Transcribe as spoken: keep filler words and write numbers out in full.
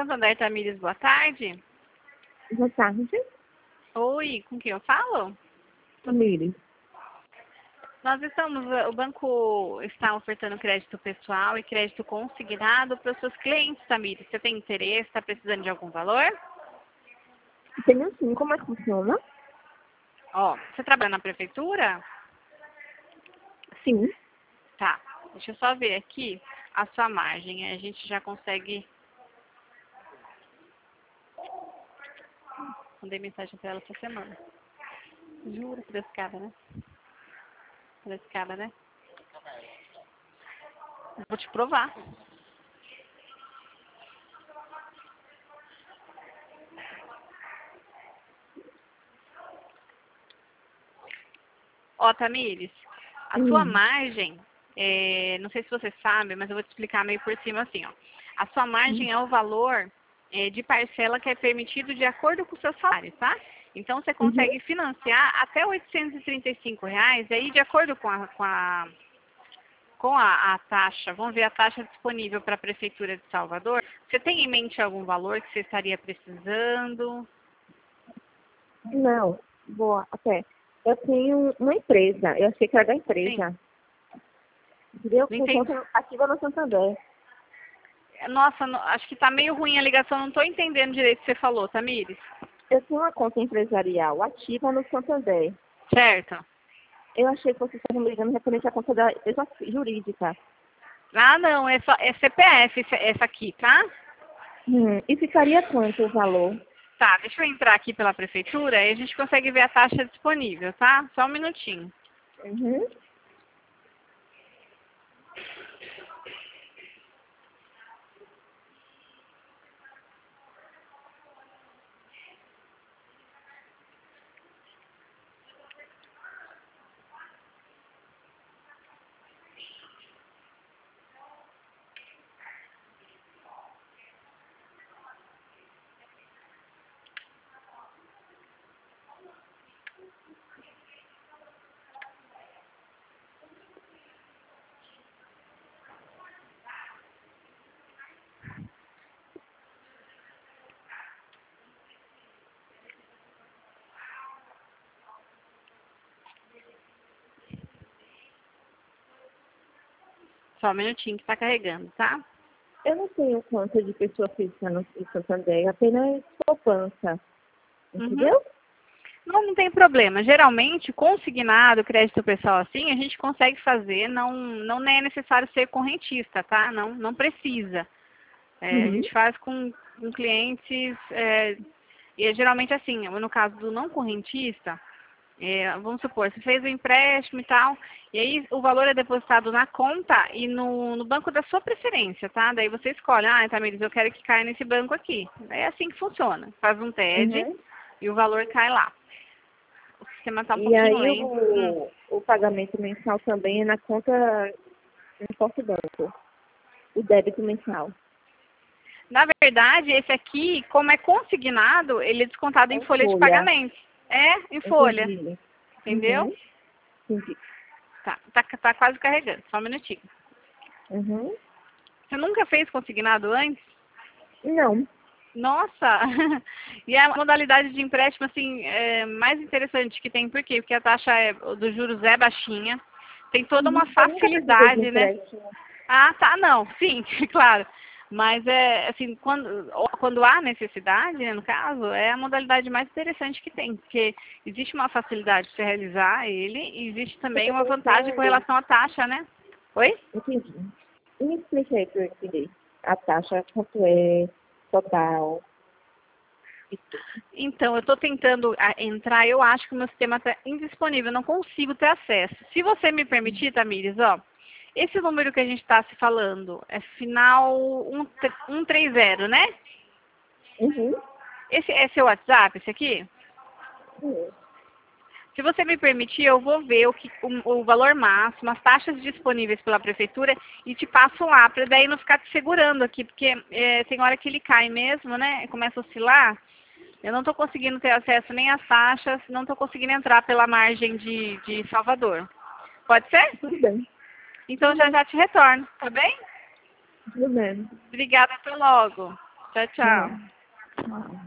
Santander, Tamires, boa tarde. Boa tarde. Oi, com quem eu falo? Tamires. Nós estamos, o banco está ofertando crédito pessoal e crédito consignado para os seus clientes, Tamires. Você tem interesse, está precisando de algum valor? Tenho sim, como é que funciona? Ó, você trabalha na prefeitura? Sim. Tá, deixa eu só ver aqui a sua margem, a gente já consegue... Mandei mensagem para ela essa semana. Juro, frescada, né? Frescada, né? Vou te provar. Ó, Tamires, a Hum. sua margem, é, não sei se você sabe, mas eu vou te explicar meio por cima assim, ó. A sua margem é o valor é, de parcela que é permitido de acordo com o seu salário, tá? Então, você consegue Uhum. financiar até oitocentos e trinta e cinco reais, aí de acordo com a, com a, com a, a taxa, vamos ver a taxa disponível para a Prefeitura de Salvador. Você tem em mente algum valor que você estaria precisando? Não, boa, até. Eu tenho uma empresa, eu achei que era da empresa. Sim, Entendeu? não Por entendi. conta ativa no Santander. Nossa, não- acho que tá meio ruim a ligação, não tô entendendo direito o que você falou, Tamires. Eu tenho uma conta empresarial ativa no Santander. Certo. Eu achei que vocês estavam me ligando referente à conta da empresa jurídica. Ah, não, é, só, é C P F esse- essa aqui, tá? Hum. E ficaria quanto o valor? Tá, deixa eu entrar aqui pela prefeitura e a gente consegue ver a taxa disponível, tá? Só um minutinho. Uhum. Só um minutinho que tá carregando, tá? Eu não tenho conta de pessoa física no no Santander, apenas poupança. Uhum. Entendeu? Não, não tem problema. Geralmente, consignado, crédito pessoal assim, a gente consegue fazer, não, não é necessário ser correntista, tá? Não, não precisa. É, a Uhum. gente faz com, com clientes, é, e é geralmente assim, no caso do não correntista, é, vamos supor, você fez o empréstimo e tal, e aí o valor é depositado na conta e no, no banco da sua preferência, tá? Daí você escolhe, ah, Tamires, eu quero que caia nesse banco aqui. É assim que funciona. Faz um T E D Uhum. e o valor cai lá. O sistema está um E pouquinho aí lento. Hum. o, o pagamento mensal também é na conta no Forte Banco. O débito mensal. Na verdade, esse aqui, como é consignado, ele é descontado É em em folha de folha. pagamento. É, em folha. Entendi. Entendeu? Uhum. Entendi. Tá, tá, tá quase carregando. Só um minutinho. Uhum. Você nunca fez consignado antes? Não. Nossa! E é a modalidade de empréstimo assim é, mais interessante que tem, por quê? Porque a taxa é, dos juros é baixinha, tem toda uma Uhum. Eu nunca precisei de facilidade, né? empréstimo. Ah, tá, não, sim, claro. Mas é assim, quando, quando há necessidade, né, no caso, é a modalidade mais interessante que tem, porque existe uma facilidade de você realizar ele e existe Eu também tô uma vantagem com pensando. relação à taxa, né? Oi? Entendi. E me explica aí para eu entender. A taxa, quanto é total? Então, eu estou tentando ah, entrar, eu acho que o meu sistema está indisponível, eu não consigo ter acesso. Se você me permitir, Tamires, ó, esse número que a gente está se falando é final cento e trinta, né? Uhum. Esse é seu WhatsApp, esse aqui? Uhum. Se você me permitir, eu vou ver o, que, o, o valor máximo, as taxas disponíveis pela prefeitura e te passo lá, para daí não ficar te segurando aqui, porque é, tem hora que ele cai mesmo, né? Começa a oscilar. Eu não estou conseguindo ter acesso nem às taxas, não estou conseguindo entrar pela margem de, de Salvador. Pode ser? Tudo bem. Então Tudo já bem. já te retorno, tá bem? Tudo bem. Obrigada, até logo. Tchau, tchau. Tchau.